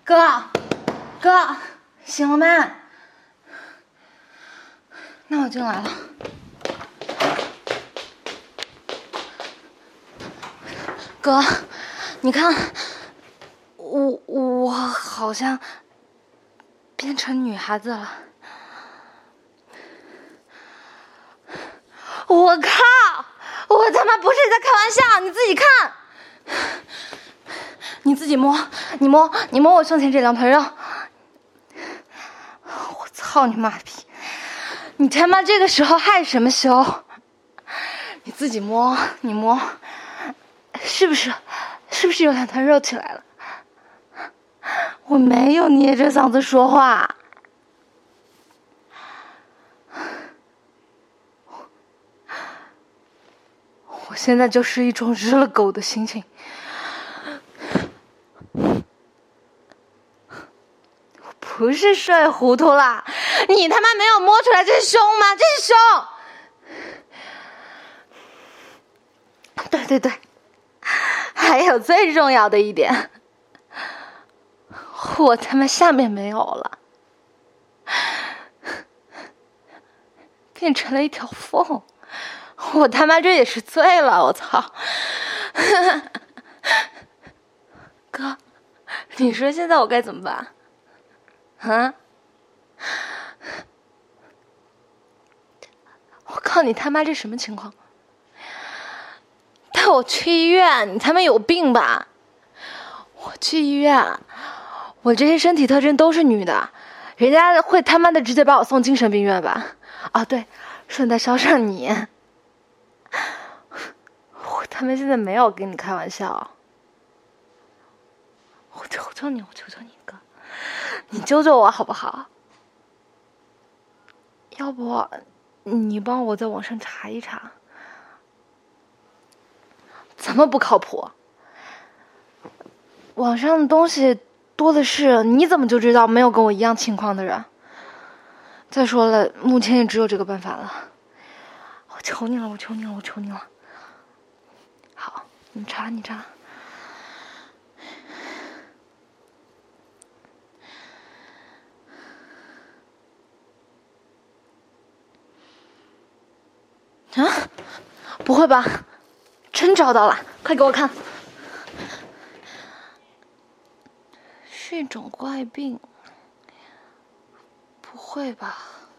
哥，醒了没？那我进来了。哥，你看，我好像变成女孩子了。我靠！我他妈不是在开玩笑，你自己看，你自己摸，你摸我胸前这2团肉。我操你妈逼！你他妈这个时候害什么羞？你自己摸，你摸，是不是有2团肉起来了？我没有捏着嗓子说话。我现在就是一种日了狗的心情。我不是睡糊涂了，你他妈没有摸出来这是胸吗？这是胸。对，还有最重要的一点，我他妈下面没有了，变成了一条缝。我他妈这也是醉了，我操！哥，你说现在我该怎么办？啊？我靠，你他妈这什么情况？带我去医院！你他妈有病吧？我去医院，我这些身体特征都是女的，人家会他妈的直接把我送精神病院吧？啊，对，顺带捎上你。我他妈现在没有跟你开玩笑，我求求你哥，你救救我好不好？要不你帮我在网上查一查。怎么不靠谱？网上的东西多的是，你怎么就知道没有跟我一样情况的人？再说了，目前也只有这个办法了。我求你了！好，你查。啊？不会吧？真找到了，快给我看。是一种怪病。不会吧？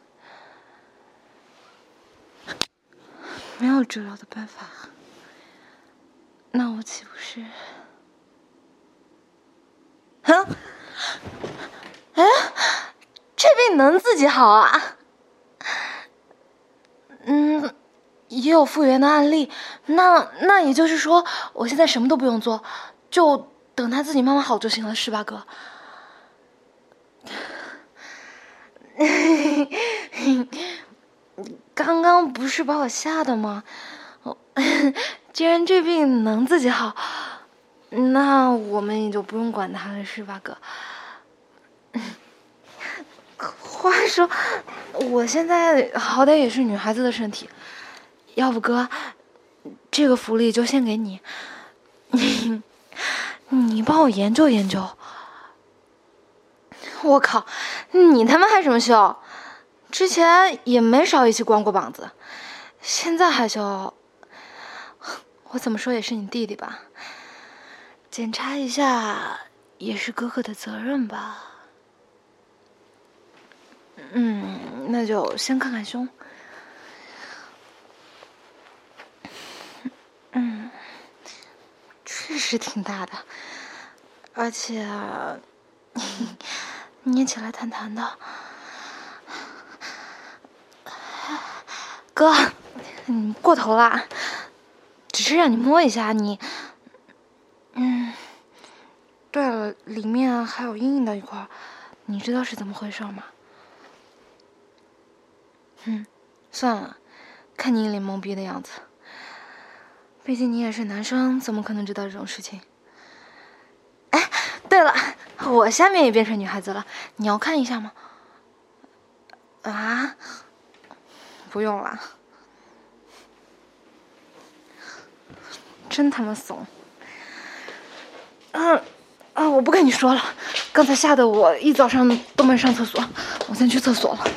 没有治疗的办法。那我岂不是……啊？哎，这病能自己好啊？也有复原的案例。那也就是说，我现在什么都不用做，就等他自己慢慢好就行了，是吧，哥？刚刚不是把我吓的吗？既然这病能自己好，那我们也就不用管他了，是吧，哥？话说，我现在好歹也是女孩子的身体，要不哥，这个福利就先给你，你帮我研究研究。我靠，你他妈害什么羞？之前也没少一起光过膀子，现在害羞？我怎么说也是你弟弟吧，检查一下也是哥哥的责任吧。那就先看看胸。确实挺大的，而且捏起来弹弹的。哥，你过头了，只是让你摸一下你。对了，里面还有硬硬的一块，你知道是怎么回事吗？算了，看你一脸懵逼的样子，毕竟你也是男生，怎么可能知道这种事情？哎，对了，我下面也变成女孩子了，你要看一下吗？啊？不用了，真他妈怂。 我不跟你说了，刚才吓得我一早上都没上厕所，我先去厕所了。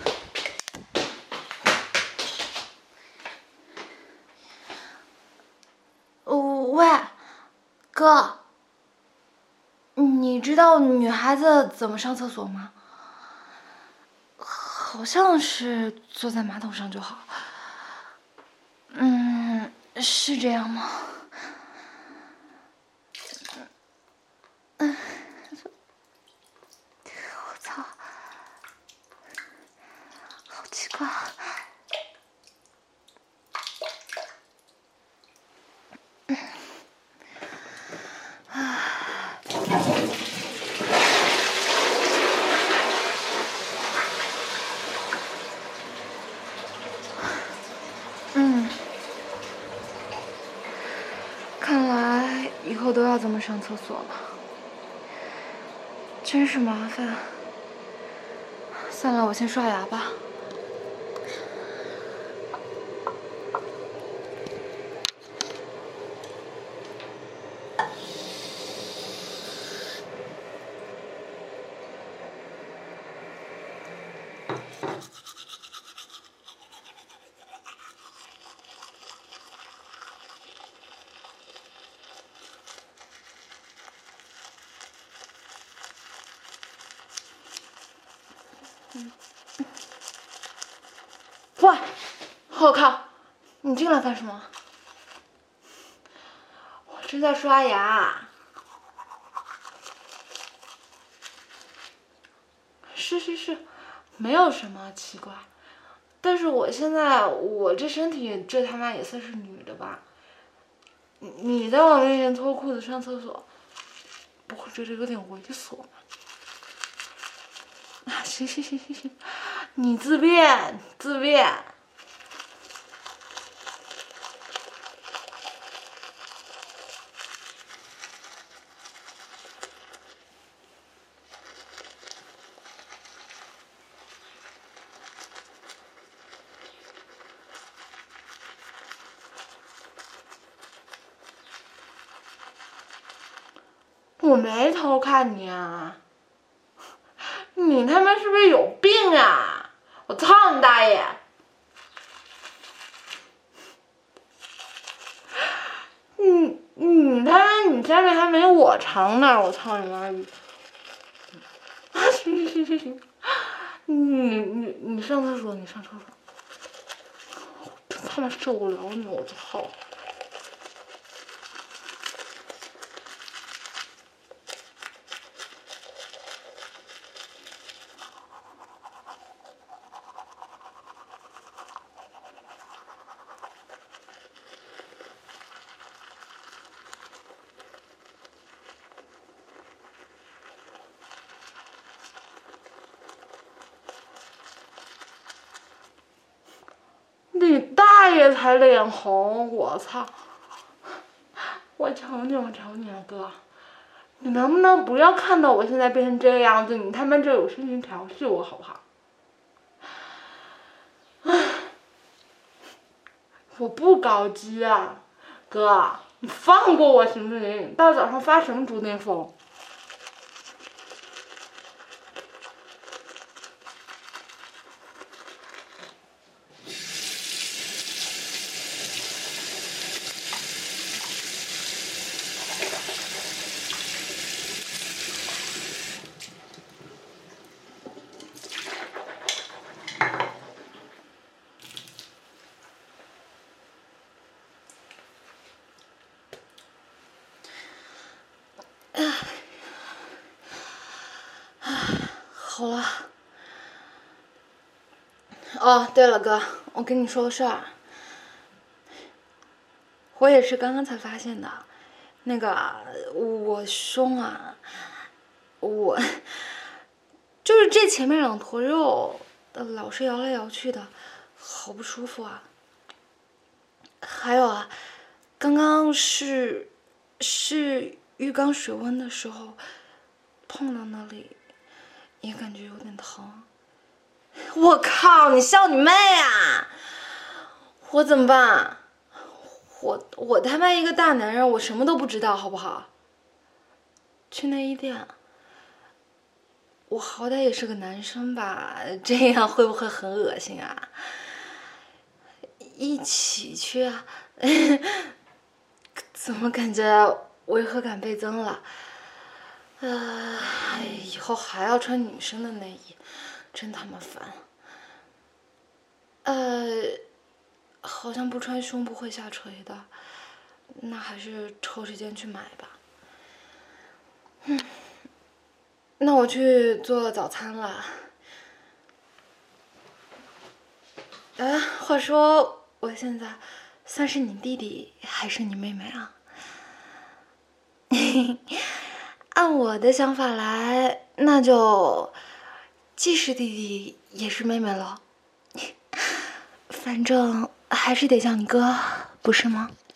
喂，哥，你知道女孩子怎么上厕所吗？好像是坐在马桶上就好。是这样吗？我操，好奇怪。看来以后都要这么上厕所了，真是麻烦。算了，我先刷牙吧。喂，我靠，你进来干什么？我正在刷牙。是，没有什么奇怪。但是我现在我这身体这他妈也算是女的吧？你在我面前脱裤子上厕所，不会觉得有点猥琐吗？啊，行，你自便。我没偷看你啊！你他妈是不是有病啊？我操你大爷！你他妈你下面还没我长呢！我操你妈逼！行，你上厕所，我真他妈受不了你！我操！你大爷才脸红！我操！我求你啊，哥！你能不能不要看到我现在变成这个样子？你他妈这有心情调戏我好不好？我不搞基啊，哥，你放过我行不行？大早上发什么猪内疯？好了。哦，对了，哥，我跟你说个事儿，我也是刚刚才发现的。那个，我胸啊，我就是这前面两坨肉，老是摇来摇去的，好不舒服啊。还有啊，刚刚是浴缸水温的时候碰到那里，也感觉有点疼。我靠！你笑你妹啊！我怎么办？我他妈一个大男人，我什么都不知道，好不好？ 去内衣店？我好歹也是个男生吧，这样会不会很恶心啊？一起去啊？怎么感觉违和感倍增了？以后还要穿女生的内衣，真他妈烦。好像不穿胸部会下垂的，那还是抽时间去买吧。那我去做早餐了。话说我现在算是你弟弟还是你妹妹啊？按我的想法来，那就既是弟弟也是妹妹了。反正还是得叫你哥，不是吗？